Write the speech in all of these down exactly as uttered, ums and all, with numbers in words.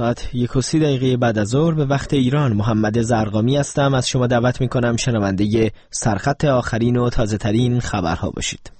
ساعت یک و سی دقیقه بعد از ظهر به وقت ایران. محمد زرقامی هستم. از شما دعوت میکنم شنونده سرخط آخرین و تازه ترین خبرها باشید.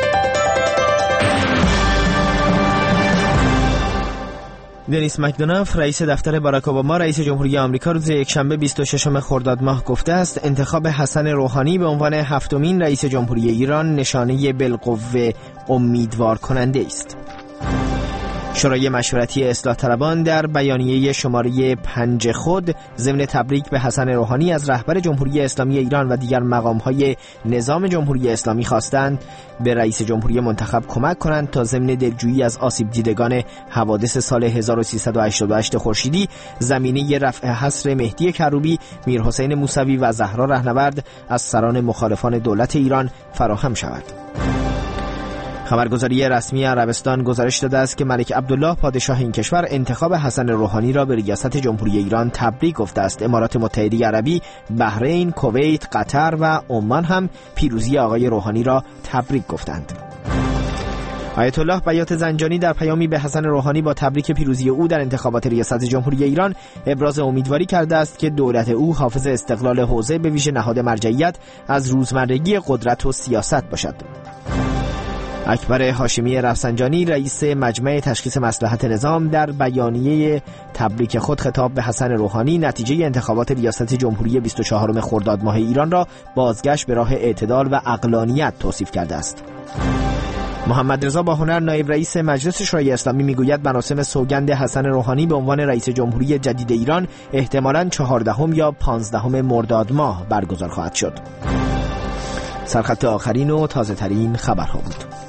دنیس مکدوناف رئیس دفتر باراک اوباما رئیس جمهوری آمریکا روز یکشنبه بیست و ششم خرداد ماه گفته است انتخاب حسن روحانی به عنوان هفتمین رئیس جمهوری ایران نشانه بالقوه امیدوار کننده است. شورای مشورتی اصلاح طلبان در بیانیه شماره پنج خود ضمن تبریک به حسن روحانی از رهبر جمهوری اسلامی ایران و دیگر مقام‌های نظام جمهوری اسلامی خواستند به رئیس جمهوری منتخب کمک کنند تا ضمن دلجویی از آسیب دیدگان حوادث سال هزار و سیصد و هشتاد و هشت خورشیدی زمینه رفع حصر مهدی کروبی، میرحسین موسوی و زهرا رهنورد از سران مخالفان دولت ایران فراهم شود. خبرگزاری رسمی عربستان گزارش داده است که ملک عبدالله پادشاه این کشور انتخاب حسن روحانی را به ریاست جمهوری ایران تبریک گفته است. امارات متحده عربی، بحرین، کویت، قطر و عمان هم پیروزی آقای روحانی را تبریک گفتند. آیت الله بیات زنجانی در پیامی به حسن روحانی با تبریک پیروزی او در انتخابات ریاست جمهوری ایران ابراز امیدواری کرده است که دولت او حافظ استقلال حوزه به ویژه نهاد مرجعیت از روزمرگی قدرت و سیاست باشد. اکبر هاشمی رفسنجانی رئیس مجمع تشخیص مصلحت نظام در بیانیه تبریک خود خطاب به حسن روحانی نتیجه انتخابات ریاست جمهوری بیست و چهارم خرداد ماه ایران را بازگشت به راه اعتدال و عقلانیت توصیف کرده است. محمد رضا باهنر نایب رئیس مجلس شورای اسلامی میگوید مراسم سوگند حسن روحانی به عنوان رئیس جمهوری جدید ایران احتمالاً چهاردهم یا پانزدهم مرداد ماه برگزار خواهد شد. سرخط آخرین و تازه ترین خبرها بود.